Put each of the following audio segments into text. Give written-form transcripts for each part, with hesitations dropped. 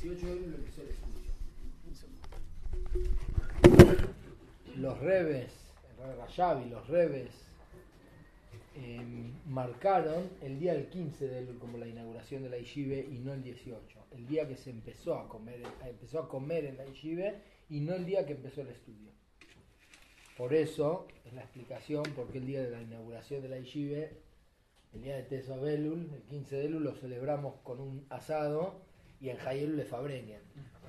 18 de Elul empezó el estudio. Los rebes, el Reb Rashab y los rebes marcaron el día del 15 de Elul como la inauguración de la yeshiva y no el 18. El día que se empezó a comer en la yeshiva y no el día que empezó el estudio. Por eso es la explicación por qué el día de la inauguración de la yeshiva, el día de Tesvav Elul, el 15 de Elul, lo celebramos con un asado y en Hayelul le fabreñan.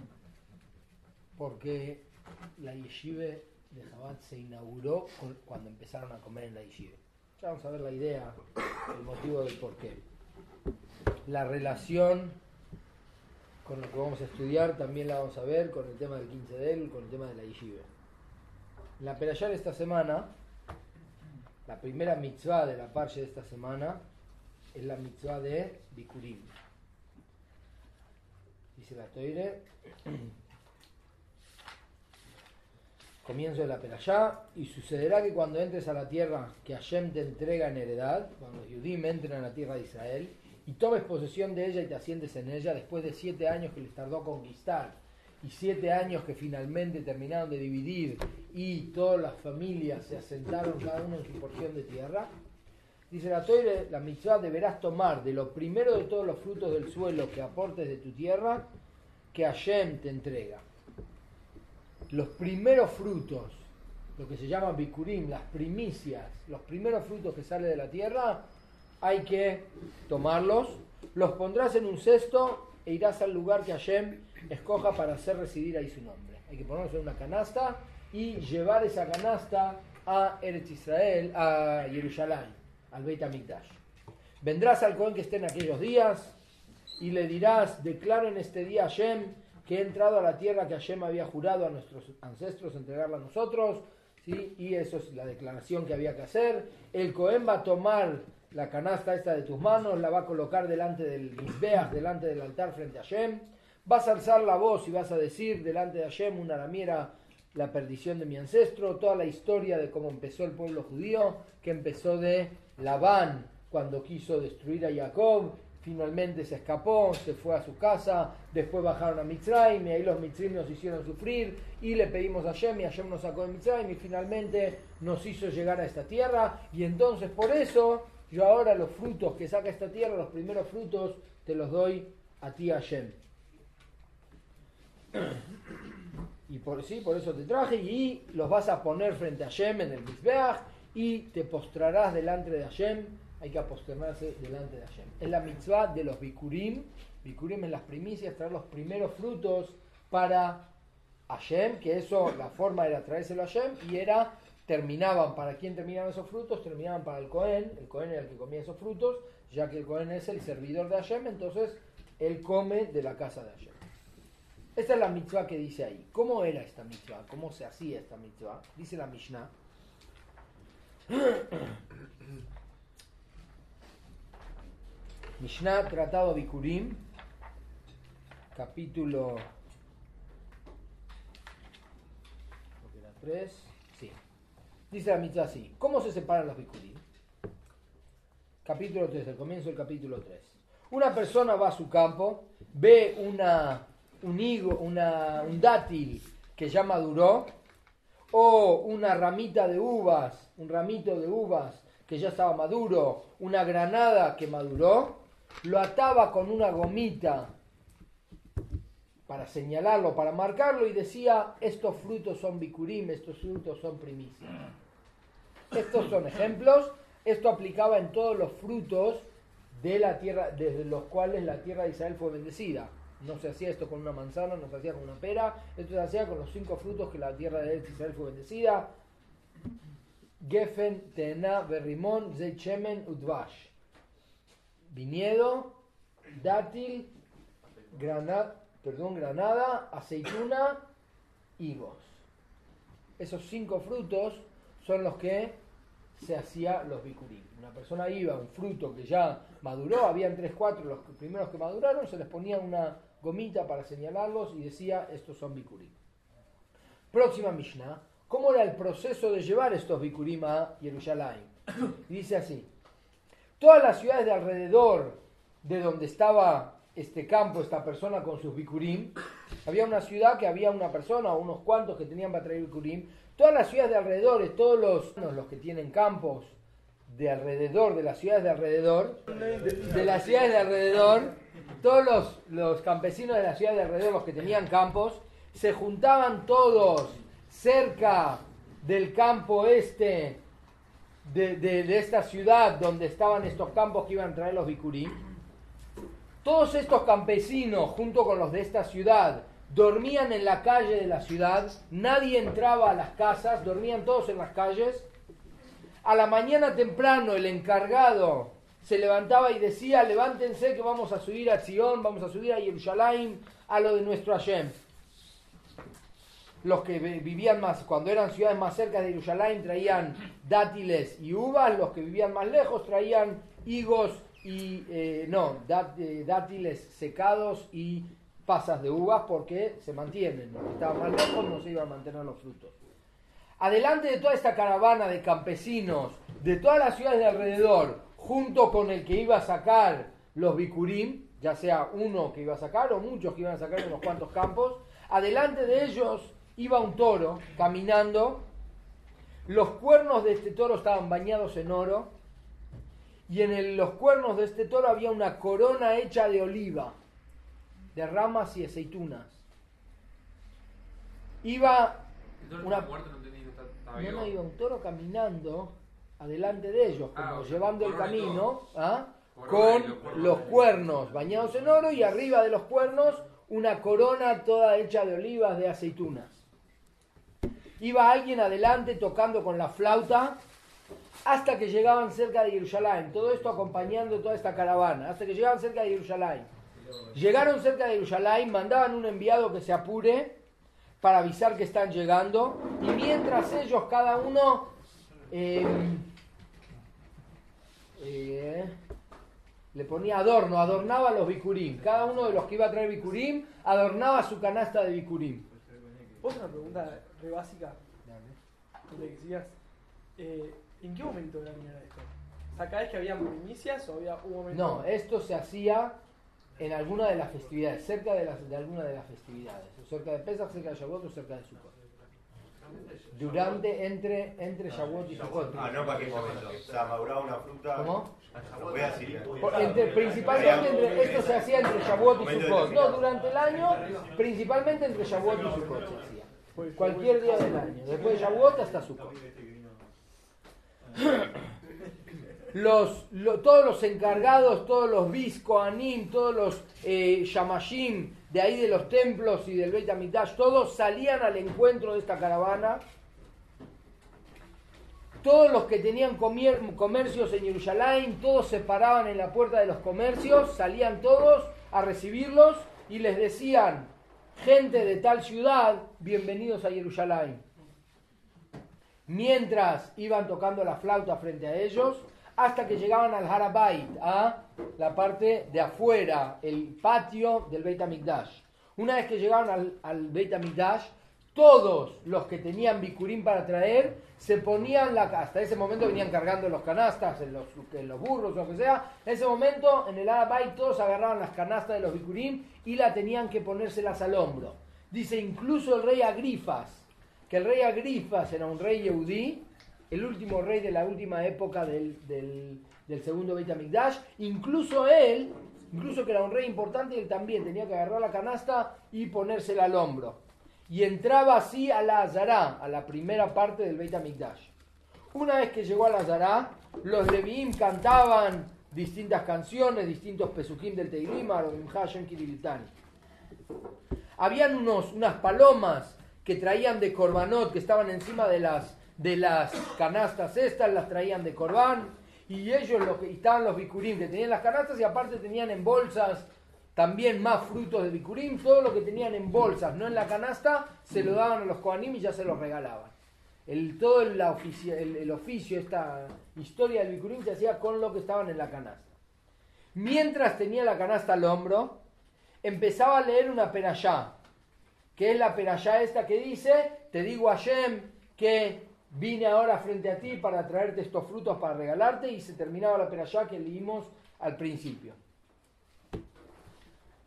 Porque la yeshiva de Chabad se inauguró cuando empezaron a comer en la yeshiva. Ya vamos a ver la idea, el motivo del porqué. La relación con lo que vamos a estudiar también la vamos a ver con el tema del 15 de Elul, con el tema de la yeshiva. La perashá de esta semana, la primera mitzvah de la parsha de esta semana, es la mitzvah de Bikurim. Dice la Toire, comienzo de la perashá, y sucederá que cuando entres a la tierra que Hashem te entrega en heredad, cuando los Yudim entren a la tierra de Israel, y tomes posesión de ella y te asientes en ella, después de 7 años que les tardó conquistar, y 7 años que finalmente terminaron de dividir, y todas las familias se asentaron cada uno en su porción de tierra, dice la Toire, la mitzvah deberás tomar de lo primero de todos los frutos del suelo que aportes de tu tierra, que Hashem te entrega. Los primeros frutos, lo que se llama bikurim, las primicias, los primeros frutos que salen de la tierra, hay que tomarlos, los pondrás en un cesto e irás al lugar que Hashem escoja para hacer residir ahí su nombre. Hay que ponerlos en una canasta y llevar esa canasta a Eretz Israel, a Jerusalén, al Beit HaMikdash. Vendrás al Cohen que esté en aquellos días y le dirás, declaro en este día Hashem que he entrado a la tierra que Hashem había jurado a nuestros ancestros entregarla a nosotros, ¿sí? Y eso es la declaración que había que hacer. El Cohen va a tomar la canasta esta de tus manos, la va a colocar delante del Mizbeach, delante del altar frente a Hashem. Vas a alzar la voz y vas a decir delante de Hashem, una aramía, la perdición de mi ancestro, toda la historia de cómo empezó el pueblo judío, que empezó de Labán cuando quiso destruir a Jacob. Finalmente se escapó, se fue a su casa, después bajaron a Mitzrayim y ahí los Mitzrayim nos hicieron sufrir y le pedimos a Hashem y Hashem nos sacó de Mitzrayim y finalmente nos hizo llegar a esta tierra y entonces por eso yo ahora los frutos que saca esta tierra, los primeros frutos, te los doy a ti Hashem. Y por eso te traje y los vas a poner frente a Hashem en el Mizbeach y te postrarás delante de Hashem. Hay que aposternarse delante de Hashem. Es la mitzvah de los bikurim. Bikurim en las primicias, traer los primeros frutos para Hashem, que eso, la forma era traérselo a Hashem, y terminaban, ¿para quién terminaban esos frutos? Terminaban para el Cohen era el que comía esos frutos, ya que el Cohen es el servidor de Hashem, entonces él come de la casa de Hashem. Esta es la mitzvah que dice ahí. ¿Cómo era esta mitzvah? ¿Cómo se hacía esta mitzvah? Dice la Mishnah. Mishnah, Tratado Bikurim, capítulo 3, sí. Dice la mitzvah así. ¿Cómo se separan los Bikurim? Capítulo 3, el comienzo del capítulo 3. Una persona va a su campo, ve un dátil que ya maduró, o una ramita de uvas, un ramito de uvas que ya estaba maduro, una granada que maduró, lo ataba con una gomita para señalarlo, para marcarlo y decía, estos frutos son bikurim, estos frutos son primicias. Estos son ejemplos, esto aplicaba en todos los frutos de la tierra, desde los cuales la tierra de Israel fue bendecida. No se hacía esto con una manzana, no se hacía con una pera, esto se hacía con los 5 frutos que la tierra de Israel fue bendecida. Gefen, Tená, Berrimón, Zeit Shemen, Udvash. Viñedo, dátil, granada, aceituna, higos. Esos 5 frutos son los que se hacía los bikurim. Una persona iba, un fruto que ya maduró, habían 3, 4, los primeros que maduraron, se les ponía una gomita para señalarlos y decía, estos son bikurim. Próxima Mishnah, ¿cómo era el proceso de llevar estos bikurim a Jerusalén? Dice así. Todas las ciudades de alrededor de donde estaba este campo, esta persona con sus bikurim. Había una ciudad que había una persona o unos cuantos que tenían para traer bikurim. Todas las ciudades de alrededor, todos los que tienen campos de alrededor, de las ciudades de alrededor, todos los campesinos de las ciudades de alrededor, los que tenían campos, se juntaban todos cerca del campo de esta ciudad donde estaban estos campos que iban a traer los bikurim. Todos estos campesinos, junto con los de esta ciudad, dormían en la calle de la ciudad, nadie entraba a las casas, dormían todos en las calles. A la mañana temprano el encargado se levantaba y decía: levántense que vamos a subir a Sion, vamos a subir a Jerusalén, a lo de nuestro Hashem. Los que vivían más, cuando eran ciudades más cerca de Jerusalén, traían dátiles y uvas. Los que vivían más lejos traían higos y dátiles secados y pasas de uvas, porque se mantienen. Los que estaban más lejos no se iban a mantener los frutos. Adelante de toda esta caravana de campesinos de todas las ciudades de alrededor, junto con el que iba a sacar los bikurim, ya sea uno que iba a sacar o muchos que iban a sacar unos cuantos campos, adelante de ellos iba un toro caminando. Los cuernos de este toro estaban bañados en oro, y en los cuernos de este toro había una corona hecha de oliva, de ramas y aceitunas. Iba una... No, iba un toro caminando adelante de ellos, como llevando el camino, con los cuernos bañados en oro, y arriba de los cuernos una corona toda hecha de olivas, de aceitunas. Iba alguien adelante tocando con la flauta hasta que llegaban cerca de Jerusalén. Todo esto acompañando toda esta caravana, hasta que llegaban cerca de Jerusalén. Llegaron cerca de Jerusalén, mandaban un enviado que se apure para avisar que están llegando, y mientras ellos, cada uno le ponía adornaba los bikurim. Cada uno de los que iba a traer bikurim adornaba su canasta de bikurim. Otra pregunta re básica. Le decías, ¿en qué momento era esto? O sea, ¿cada vez que había primicias o había un momento? No, esto se hacía en alguna de las festividades, cerca de alguna de las festividades, o cerca de Pesach, cerca de Shavuot o cerca de Sukkot. Entre Shavuot y Sukkot. No, ¿para qué momento? O sea, maduraba una fruta. ¿Cómo? Lo voy a decir. Principalmente esto se hacía entre Shavuot y Sukkot. No, durante el año, principalmente entre Shavuot y Sukkot se hacía. Cualquier día del año, después de Shavuot hasta Sukkot. Todos los encargados, todos los bis, kohanim, todos los yamashim de ahí de los templos y del Beit HaMikdash, todos salían al encuentro de esta caravana. Todos los que tenían comercios en Jerusalén, todos se paraban en la puerta de los comercios, salían todos a recibirlos y les decían: gente de tal ciudad, bienvenidos a Jerusalén. Mientras iban tocando la flauta frente a ellos, hasta que llegaban al Harabait, a la parte de afuera, el patio del Beit HaMikdash. Una vez que llegaban al Beit HaMikdash, todos los que tenían bikurim para traer se ponían hasta ese momento venían cargando los canastas en los burros o lo que sea. En ese momento en el Harabait todos agarraban las canastas de los bikurim y la tenían que ponérselas al hombro. Dice incluso el rey Agrifas, que el rey Agrifas era un rey yehudí, el último rey de la última época del segundo Beit HaMikdash. Incluso que era un rey importante, él también tenía que agarrar la canasta y ponérsela al hombro. Y entraba así a la Azará, a la primera parte del Beit HaMikdash. Una vez que llegó a la Azará, los Leviim cantaban distintas canciones, distintos pesukim del Teilim, Hashem Kirilitani. Habían unas palomas que traían de Korbanot, que estaban encima de las canastas estas, las traían de Corbán, y ellos estaban los bikurim que tenían las canastas, y aparte tenían en bolsas también más frutos de bikurim. Todo lo que tenían en bolsas, no en la canasta, se lo daban a los kohanim y ya se los regalaban. Todo el oficio, esta historia del bikurim se hacía con lo que estaban en la canasta. Mientras tenía la canasta al hombro, empezaba a leer una perashá, que es la perashá esta que dice: te digo, Hashem, que vine ahora frente a ti para traerte estos frutos para regalarte, y se terminaba la perashá que leímos al principio.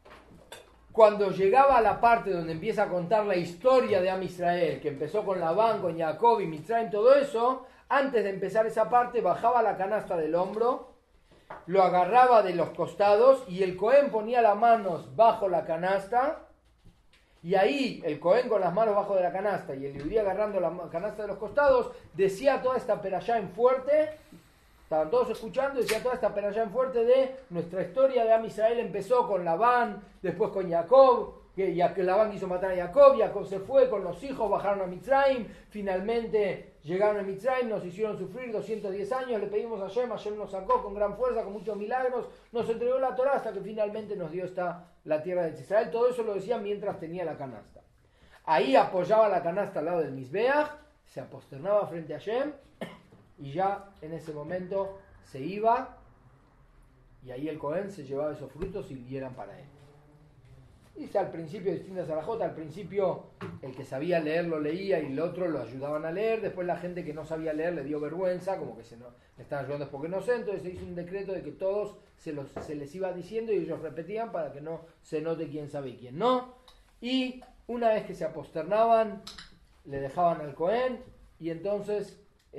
cuando llegaba a la parte donde empieza a contar la historia de Am Israel, que empezó con Labán, con Jacob y Mitzrayim, todo eso, antes de empezar esa parte, bajaba la canasta del hombro, lo agarraba de los costados y el Cohen ponía las manos bajo la canasta, y ahí el Cohen con las manos bajo de la canasta y el Yehudí agarrando la canasta de los costados, decía toda esta perashá en fuerte. Estaban todos escuchando y decía toda esta perashá en fuerte de nuestra historia de Am Israel. Empezó con Labán, después con Jacob, que Labán quiso matar a Jacob, Jacob se fue con los hijos, bajaron a Mitzrayim, finalmente llegaron a Mitzrayim, nos hicieron sufrir 210 años, le pedimos a Hashem nos sacó con gran fuerza, con muchos milagros, nos entregó la Torá hasta que finalmente nos dio la tierra de Israel. Todo eso lo decía mientras tenía la canasta. Ahí apoyaba la canasta al lado del Mizbeach, se aposternaba frente a Hashem, y ya en ese momento se iba, y ahí el Cohen se llevaba esos frutos y eran para él. Dice al principio distintas a la Jota, al principio el que sabía leer lo leía y el otro lo ayudaban a leer, después la gente que no sabía leer le dio vergüenza, como que le estaban ayudando porque no sé, entonces se hizo un decreto de que todos se les iba diciendo y ellos repetían para que no se note quién sabe y quién no, y una vez que se aposternaban le dejaban al Cohen y entonces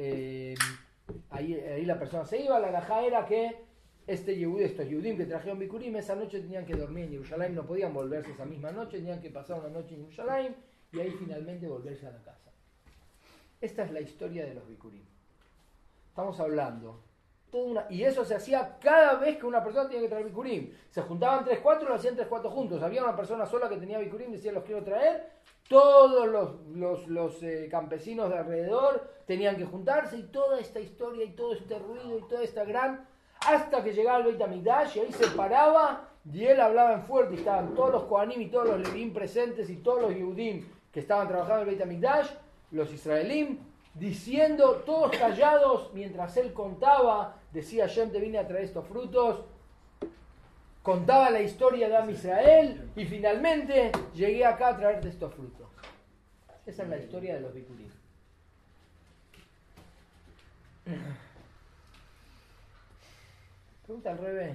ahí la persona se iba. La halajá era que estos Yehudim que trajeron Bikurim esa noche tenían que dormir en Jerusalén, no podían volverse esa misma noche, tenían que pasar una noche en Jerusalén y ahí finalmente volverse a la casa. Esta es la historia de los Bikurim. Estamos hablando y eso se hacía cada vez que una persona tenía que traer Bikurim. Se juntaban 3-4 y lo hacían 3-4 juntos. Había una persona sola que tenía Bikurim, decía los quiero traer. Todos los campesinos de alrededor tenían que juntarse y toda esta historia y todo este ruido y toda esta gran... Hasta que llegaba el Beit HaMikdash y ahí se paraba y él hablaba en fuerte y estaban todos los Kohanim y todos los Levíim presentes y todos los Yehudim que estaban trabajando en el Beit HaMikdash, los Israelim, diciendo todos callados mientras él contaba, decía Hashem te vine a traer estos frutos, contaba la historia de Am Israel y finalmente llegué acá a traerte estos frutos. Esa es la historia de los Bikurim. Pregunta al revés.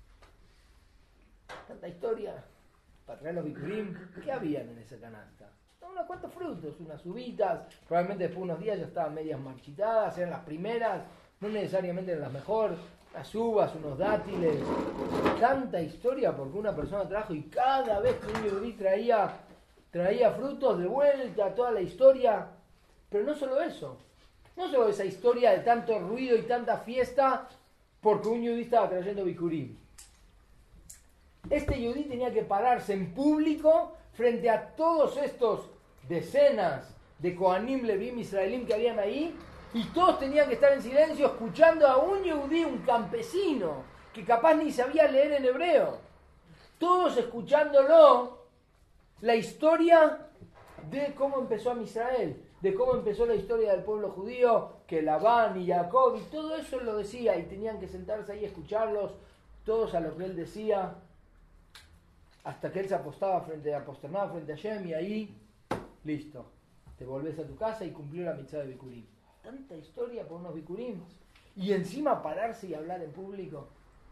Tanta historia para traer los Bikurim. ¿Qué habían en esa canasta? Unos cuantos frutos, unas uvitas. Probablemente después de unos días ya estaban medias marchitadas, eran las primeras, no necesariamente eran las mejores. Las uvas, unos dátiles, tanta historia porque una persona trajo y cada vez que un yehudí traía frutos de vuelta, toda la historia. Pero no solo eso, no solo esa historia de tanto ruido y tanta fiesta porque un yehudí estaba trayendo bikurim. Este yehudí tenía que pararse en público frente a todos estos decenas de Kohanim, Levíim, Israelim que habían ahí. Y todos tenían que estar en silencio escuchando a un yehudí, un campesino, que capaz ni sabía leer en hebreo. Todos escuchándolo, la historia de cómo empezó Am Israel, de cómo empezó la historia del pueblo judío, que Labán y Jacob, y todo eso él lo decía, y tenían que sentarse ahí a escucharlos, todos a lo que él decía, hasta que él se aposternaba frente a Hashem, y ahí, listo, te volvés a tu casa y cumplió la mitzvah de Bikurim. Tanta historia por unos bikurim y encima pararse y hablar en público.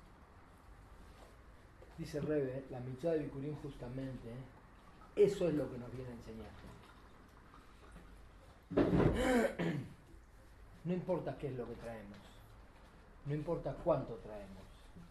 Dice el Rebbe, la mitzvah de bikurim justamente, eso es lo que nos viene a enseñar. No importa qué es lo que traemos, no importa cuánto traemos,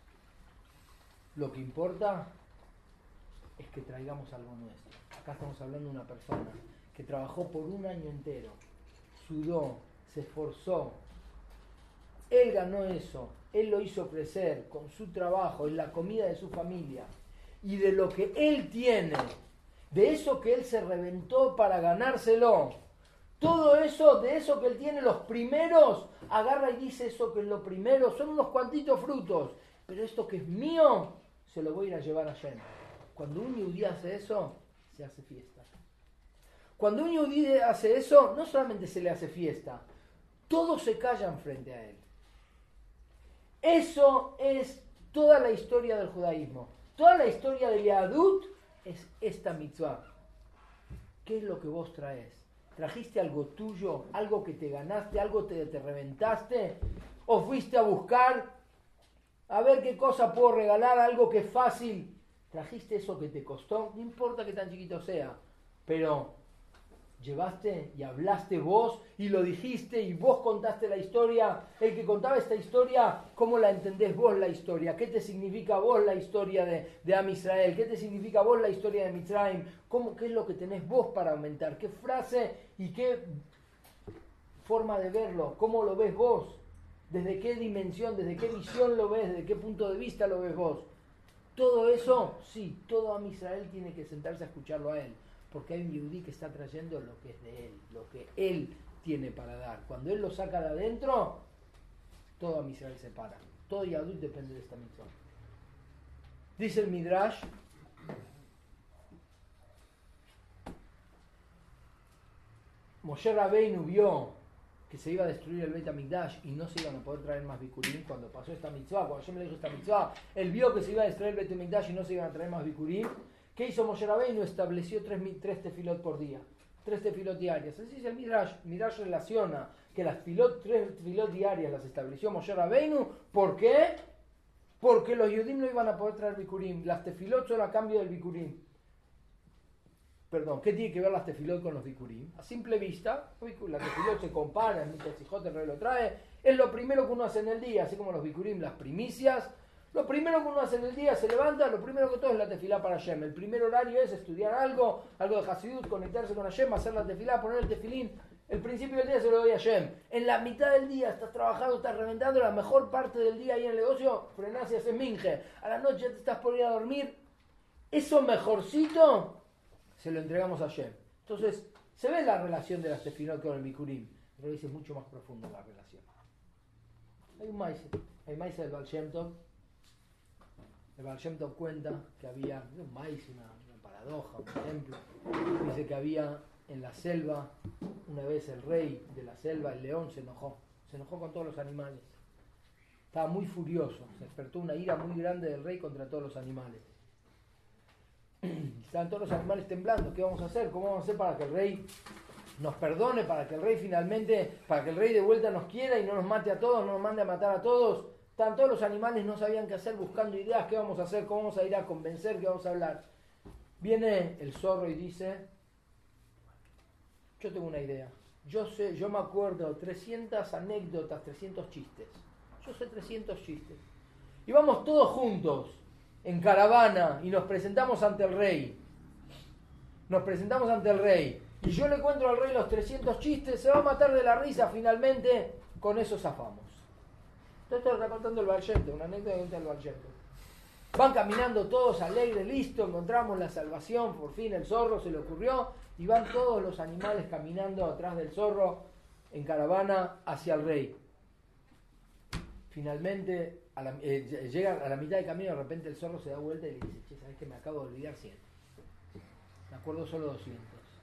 lo que importa es que traigamos algo nuestro. Acá estamos hablando de una persona que trabajó por un año entero, sudó, se esforzó, él ganó eso, él lo hizo crecer con su trabajo, en la comida de su familia, y de lo que él tiene, de eso que él se reventó para ganárselo, todo eso, de eso que él tiene, los primeros, agarra y dice eso que es lo primero, son unos cuantitos frutos, pero esto que es mío, se lo voy a ir a llevar a Hashem. Cuando un yehudí hace eso, se hace fiesta. Cuando un yehudí hace eso, no solamente se le hace fiesta, todos se callan frente a él. Eso es toda la historia del judaísmo. Toda la historia del Yahadut es esta mitzvah. ¿Qué es lo que vos traes? ¿Trajiste algo tuyo? ¿Algo que te ganaste? ¿Algo te reventaste? ¿O fuiste a buscar a ver qué cosa puedo regalar? Algo que es fácil trajiste eso que te costó, no importa que tan chiquito sea, pero llevaste y hablaste vos y lo dijiste y vos contaste la historia. El que contaba esta historia, ¿cómo la entendés vos la historia? ¿Qué te significa vos la historia de Am Israel? ¿Qué te significa vos la historia de Mitzrayim? ¿Qué es lo que tenés vos para aumentar? ¿Qué frase y qué forma de verlo? ¿Cómo lo ves vos? ¿Desde qué dimensión, desde qué visión lo ves? ¿Desde qué punto de vista lo ves vos? Todo eso, sí, todo Am Israel tiene que sentarse a escucharlo a él. Porque hay un yehudí que está trayendo lo que es de él, lo que él tiene para dar. Cuando él lo saca de adentro, todo Am Israel se para. Todo Yahudí depende de esta mitzvah. Dice el Midrash, Moshe Rabbeinu vio que se iba a destruir el Beit HaMikdash y no se iban a poder traer más bikurim. Cuando pasó esta mitzvah, cuando yo me le dijo esta mitzvah, él vio que se iba a destruir el Beit HaMikdash y no se iban a traer más bikurim. ¿Qué hizo Moshe Rabbeinu? Estableció 3 tefilot por día, 3 tefilot diarias. Así dice el Midrash. Midrash relaciona que las 3 tefilot diarias las estableció Moshe Rabbeinu. ¿Por qué? Porque los Yudim no iban a poder traer bikurim. Las tefilot son a cambio del bikurim. Perdón, ¿qué tiene que ver las tefilot con los bikurim? A simple vista, la tefilot se compara, el Mitzvot el rey lo trae. Es lo primero que uno hace en el día, así como los bikurim, las primicias. Lo primero que uno hace en el día, se levanta, lo primero que todo es la tefilá para Hashem. El primer horario es estudiar algo de Hasidut, conectarse con Hashem, hacer la tefilá, poner el tefilín. El principio del día se lo doy a Hashem. En la mitad del día estás trabajando, estás reventando, la mejor parte del día ahí en el negocio, frenás y haces minje. A la noche te estás por ir a dormir. Eso mejorcito se lo entregamos a Hashem. Entonces, se ve la relación de las tefilot con el bikurim, pero es mucho más profunda la relación. Hay un maíz del Baal Shem Tov. El Baal Shem Tov cuenta que había un maíz, una paradoja, un ejemplo. Dice que había en la selva, una vez el rey de la selva, el león, se enojó con todos los animales. Estaba muy furioso, se despertó una ira muy grande del rey contra todos los animales. Estaban todos los animales temblando. ¿Qué vamos a hacer? ¿Cómo vamos a hacer para que el rey nos perdone? Para que el rey finalmente, para que el rey de vuelta nos quiera y no nos mate a todos, no nos mande a matar a todos. Estaban todos los animales, no sabían qué hacer, buscando ideas. ¿Qué vamos a hacer? ¿Cómo vamos a ir a convencer? ¿Qué vamos a hablar? Viene el zorro y dice: yo tengo una idea. Yo me acuerdo 300 anécdotas, 300 chistes. Yo sé 300 chistes. Y vamos todos juntos en caravana y nos presentamos ante el rey. Y yo le cuento al rey los 300 chistes, se va a matar de la risa finalmente, con eso zafamos. Esto está contando el Baal Shem Tov, una anécdota que cuenta el Baal Shem Tov. Van caminando todos alegres, listo, encontramos la salvación, por fin el zorro se le ocurrió, y van todos los animales caminando atrás del zorro en caravana hacia el rey. Finalmente, llegan a la mitad del camino, de repente el zorro se da vuelta y le dice: che, ¿sabes que me acabo de olvidar 100? Me acuerdo solo 200.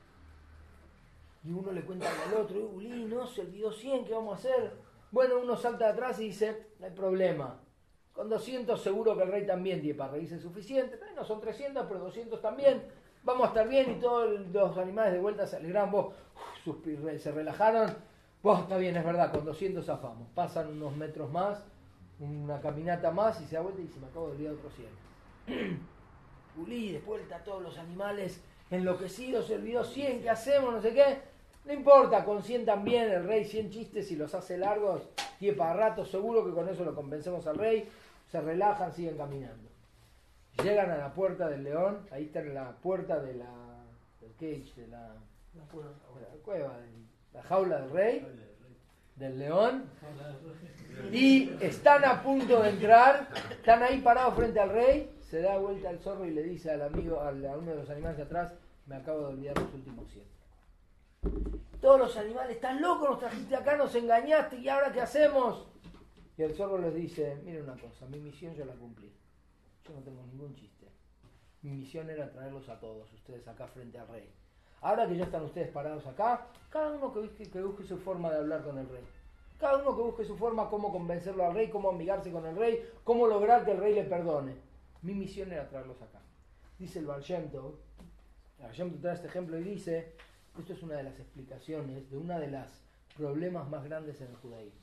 Y uno le cuenta al otro: Uli, no, se olvidó 100, ¿qué vamos a hacer? Bueno, uno salta de atrás y dice: no hay problema, con 200 seguro que el rey también tiene para reírse suficiente. No son 300, pero 200 también, vamos a estar bien. Y todos los animales de vuelta se alegraron, se relajaron. Está bien, es verdad, con 200 zafamos. Pasan unos metros más, una caminata más, y se da vuelta y dice: me acabo de olvidar otros 100. Uli, de vuelta todos los animales enloquecidos, se olvidó 100, ¿qué hacemos? No sé qué. No importa, con 100 también, el rey 100 chistes y los hace largos, tiene para rato, seguro que con eso lo convencemos al rey. Se relajan, siguen caminando. Llegan a la puerta del león, ahí está en la puerta del cage, de la cueva, la jaula del rey, del león, y están a punto de entrar, están ahí parados frente al rey. Se da vuelta el zorro y le dice al amigo, a uno de los animales de atrás: me acabo de olvidar los últimos 100. Todos los animales: están locos, nos trajiste acá, nos engañaste, ¿y ahora qué hacemos? Y el zorro les dice: miren una cosa, mi misión yo la cumplí. Yo no tengo ningún chiste. Mi misión era traerlos a todos ustedes acá frente al rey. Ahora que ya están ustedes parados acá, cada uno que busque su forma de hablar con el rey. Cada uno que busque su forma, cómo convencerlo al rey, cómo amigarse con el rey, cómo lograr que el rey le perdone. Mi misión era traerlos acá. Dice el Baal Shem Tov, el Baal Shem Tov trae este ejemplo y dice: esto es una de las explicaciones de una de los problemas más grandes en el judaísmo.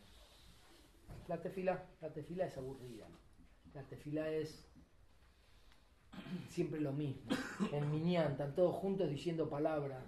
La tefilá es aburrida. La tefilá es siempre lo mismo. En Minyan están todos juntos diciendo palabras.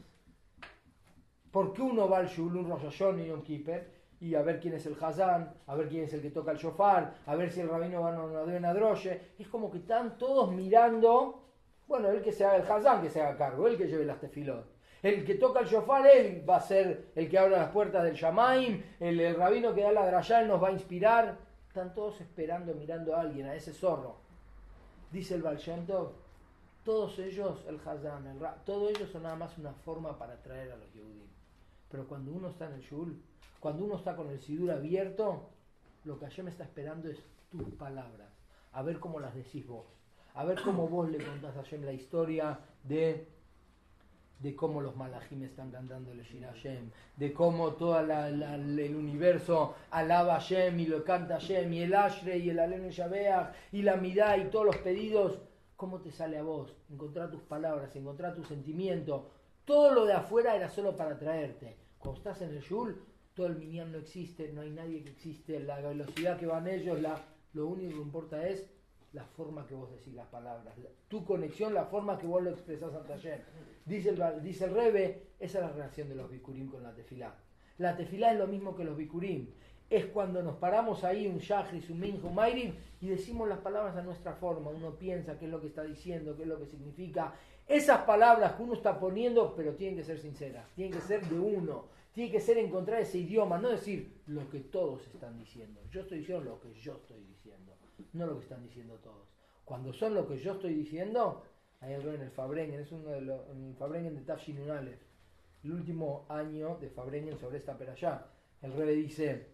¿Por qué uno va al Shul, un Rosh Hashanah y un Kippur? Y a ver quién es el Hazán, a ver quién es el que toca el shofar, a ver si el rabino va a una droche. Es como que están todos mirando, bueno, el que se haga el Hazán, que se haga cargo, el que lleve las tefilot. El que toca el shofar, él va a ser el que abra las puertas del Shamaim, el rabino que da la drayá, él nos va a inspirar. Están todos esperando, mirando a alguien, a ese zorro. Dice el Baal Shem Tov, todos ellos, el Hazán, el Rab, todos ellos son nada más una forma para atraer a los Yehudim. Pero cuando uno está en el Shul, cuando uno está con el Sidur abierto, lo que Hashem está esperando es tus palabras, a ver cómo las decís vos, a ver cómo vos le contás a Hashem la historia de cómo los malajim están cantando el Shir Hashem, de cómo todo el universo alaba a Hashem y lo canta a Hashem, y el Ashrei y el Alenu Shabeach y la Midá y todos los pedidos. ¿Cómo te sale a vos? Encontrar tus palabras, encontrar tu sentimiento. Todo lo de afuera era solo para atraerte. Cuando estás en el Shul, todo el minyan no existe, no hay nadie que existe, la velocidad que van ellos, lo único que importa es la forma que vos decís las palabras, tu conexión, la forma que vos lo expresás ante Hashem. Dice el Rebbe, esa es la relación de los bikurim con la tefilá. La tefilá es lo mismo que los bikurim. Es cuando nos paramos ahí, un shachris, un minja, un mairim, y decimos las palabras a nuestra forma. Uno piensa qué es lo que está diciendo, qué es lo que significa. Esas palabras que uno está poniendo, pero tienen que ser sinceras, tienen que ser de uno, tiene que ser encontrar ese idioma, no decir lo que todos están diciendo. Yo estoy diciendo lo que yo estoy diciendo, no lo que están diciendo todos. Cuando son lo que yo estoy diciendo, ahí en el Fabrengen, es uno de los, en el Fabrengen de Tafshin Unalef, el último año de Fabrengen sobre esta perashá, el Rebbe dice,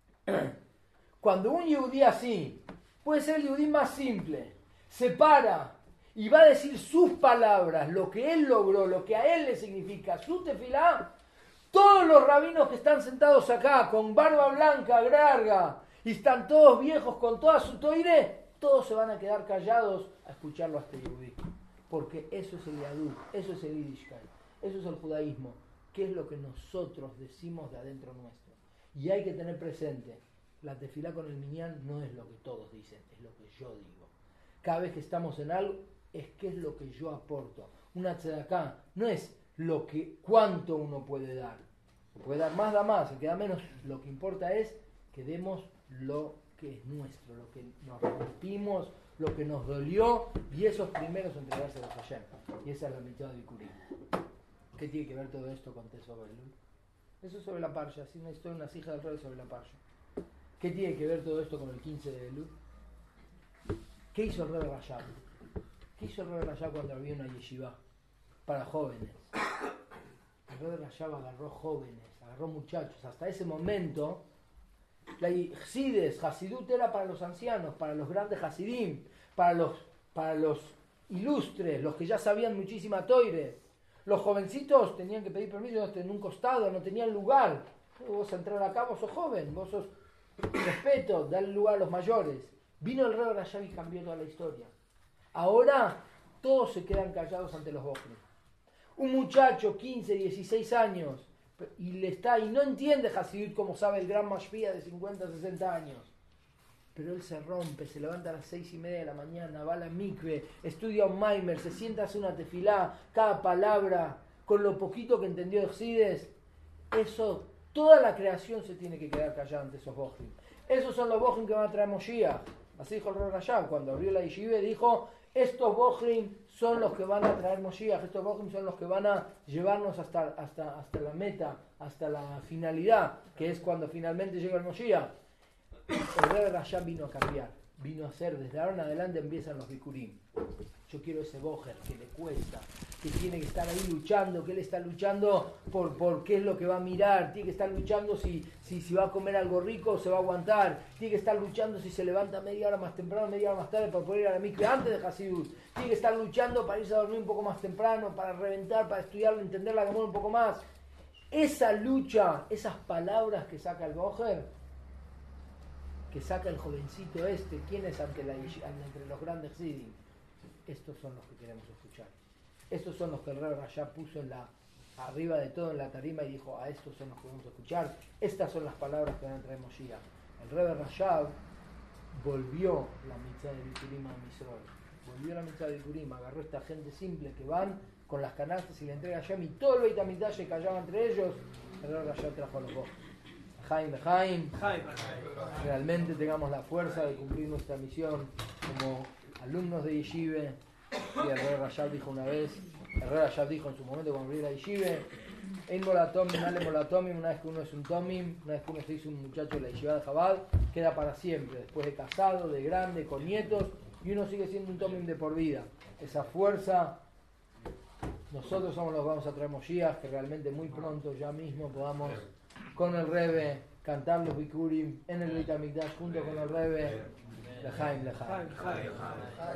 cuando un yudí así, puede ser el yudí más simple, se para y va a decir sus palabras, lo que él logró, lo que a él le significa, su tefilá, todos los rabinos que están sentados acá, con barba blanca, larga, y están todos viejos con toda su toire, todos se van a quedar callados a escucharlo a este yudí. Porque eso es el yadut, eso es el yiddishkeit, eso es el judaísmo, que es lo que nosotros decimos de adentro nuestro. Y hay que tener presente, la tefilá con el minyan no es lo que todos dicen, es lo que yo digo. Cada vez que estamos en algo, es qué es lo que yo aporto. Una tzedaká no es cuánto uno puede dar. Se puede dar más, da más, se queda menos. Lo que importa es que demos lo que es nuestro, lo que nos rompimos, lo que nos dolió, y esos primeros entregarse a Hashem. Y esa es la mitad de Bikurim. ¿Qué tiene que ver todo esto con Teshuva Elul? Eso es sobre la parsha, así una historia, una hija del rey sobre la parsha. ¿Qué tiene que ver todo esto con el 15 de Elul? ¿Qué hizo el Rebbe Rashab? ¿Qué hizo el Rebbe Rashab cuando había una yeshiva para jóvenes? El Rebbe Rashab agarró jóvenes, agarró muchachos. Hasta ese momento, la Hasidut era para los ancianos, para los grandes Hasidim, para los ilustres, los que ya sabían muchísima toire. Los jovencitos tenían que pedir permiso en un costado, no tenían lugar. Vos a entrar acá, vos sos joven, vos sos respeto, dale lugar a los mayores. Vino el Rebbe Rashab y cambió toda la historia. Ahora todos se quedan callados ante los bojrim. Un muchacho, 15, 16 años, y no entiende Hasidut como sabe el gran mashpia de 50, 60 años. Pero él se rompe, se levanta a las 6:30 de la mañana, va a la mikve, estudia un maimer, se sienta a hacer una tefilá, cada palabra, con lo poquito que entendió de Chassidus. Eso, toda la creación se tiene que quedar callada ante esos bojrim. Esos son los bojrim que van a traer Moshiach. Así dijo el Rebbe Rashab, cuando abrió la yeshiva, dijo, estos bojrim son los que van a traer Moshiach, estos bojrim son los que van a llevarnos hasta la meta, hasta la finalidad, que es cuando finalmente llega el Moshiach. El Rebbe Rashab vino a cambiar, vino a hacer, desde ahora en adelante empiezan los bikurim. Yo quiero ese bojer que le cuesta, que tiene que estar ahí luchando, que él está luchando por qué es lo que va a mirar, tiene que estar luchando si va a comer algo rico o se va a aguantar, tiene que estar luchando si se levanta media hora más temprano, media hora más tarde para poder ir a la mikve antes de Hasidut, tiene que estar luchando para irse a dormir un poco más temprano, para reventar, para estudiarlo, entender la Gemara un poco más. Esa lucha, esas palabras que saca el bojer, que saca el jovencito ¿quién es entre los grandes Sidim? Estos son los que queremos escuchar. Estos son los que el Rebbe Rashab puso arriba de todo en la tarima y dijo, a estos son los que queremos escuchar. Estas son las palabras que van a traer Moshiach. El Rebbe Rashab volvió la mitzvah de Bikurim a Misrol. volvió la mitzvah de Bikurim, agarró esta gente simple que van con las canastas y le entrega a Hashem y todo el Beit HaMikdash se callaba entre ellos. El Rey Rashab trajo a los dos. Jaime, realmente tengamos la fuerza de cumplir nuestra misión como alumnos de Yeshive. Y el Rey Rashab dijo una vez, el Rey Rashab dijo en su momento cuando abrió la Yeshive, Ein molatomim, ale molatomim, una vez que uno es un tomim, una vez que uno se hizo un muchacho de la Yeshiva de Chabad, queda para siempre, después de casado, de grande, con nietos, y uno sigue siendo un tomim de por vida. Esa fuerza, nosotros somos los que vamos a traer Moshiach, que realmente muy pronto, ya mismo, podamos con el Rebbe cantar los Bikurim en el Beit HaMikdash junto con el Rebbe. Lejaim.